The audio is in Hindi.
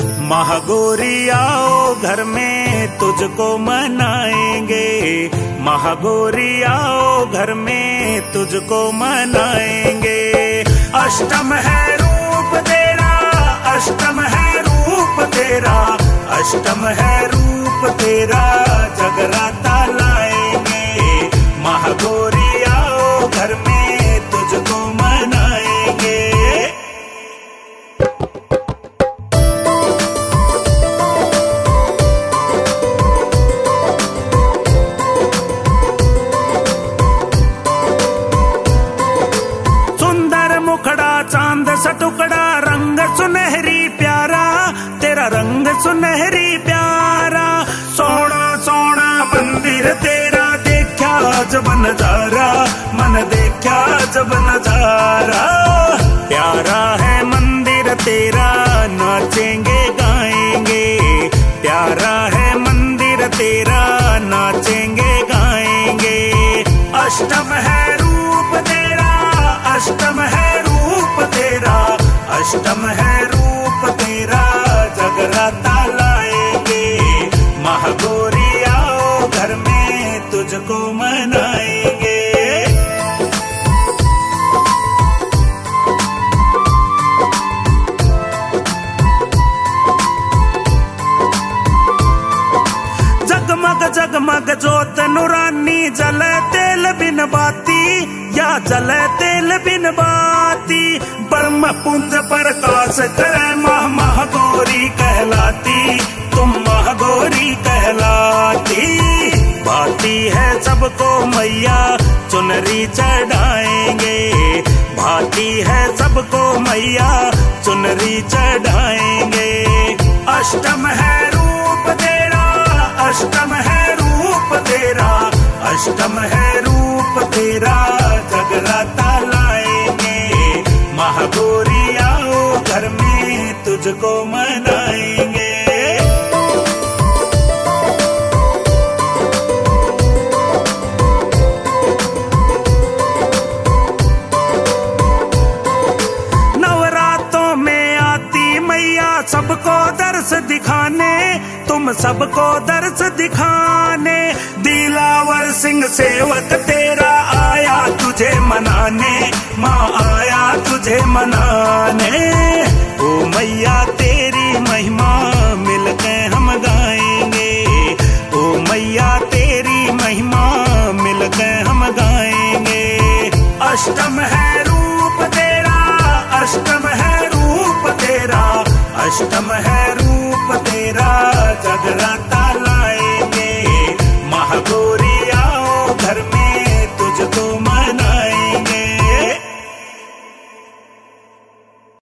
महागौरी आओ घर में तुझको मनाएंगे, महागौरी आओ घर में तुझको मनाएंगे। अष्टम है रूप तेरा, अष्टम है रूप तेरा, अष्टम है रूप तेरा, जगराता लाएंगे। महागौरी आओ घर में तुझको मनाएंगे। चांद सा टुकड़ा रंग सुनहरी प्यारा, तेरा रंग सुनहरी प्यारा। सोना सोना मंदिर तेरा, देखा जब नजारा, मन देखा जब नजारा। प्यारा है मंदिर तेरा, नाचेंगे गाएंगे। प्यारा है मंदिर तेरा, नाचेंगे गाएंगे। अष्टम है रूप तेरा, अष्टम है रूप तेरा, अष्टम है रूप तेरा, जगराता लाएंगे। महागौरी आओ घर में तुझको मनाएंगे। जगमग जगमग जोत नूरानी, जले तेल बिन बाती, या जले तेल बिन बाती। ब्रह्म पुंज प्रकाश करे, महागौरी कहलाती, तुम महागौरी कहलाती। भाती है सबको मैया, चुनरी चढ़ाएंगे। भाती है सबको मैया, चुनरी चढ़ाएंगे। अष्टम है रूप तेरा, अष्टम है रूप तेरा, अष्टम है रूप तेरा, जगराता लाएंगे। महागौरी आओ घर में तुझको मनाएंगे। नवरात्रों में आती मैया सबको दर्श दिखाने, तुम सबको दर्श दिखाने। दिलावर सिंह सेवक तेरा आया तुझे मनाने, माँ आया तुझे मनाने। ओ मैया तेरी महिमा मिलके हम गाएंगे, ओ मैया तेरी महिमा मिलके हम गाएंगे। अष्टम है रूप तेरा, अष्टम है रूप तेरा, अष्टम है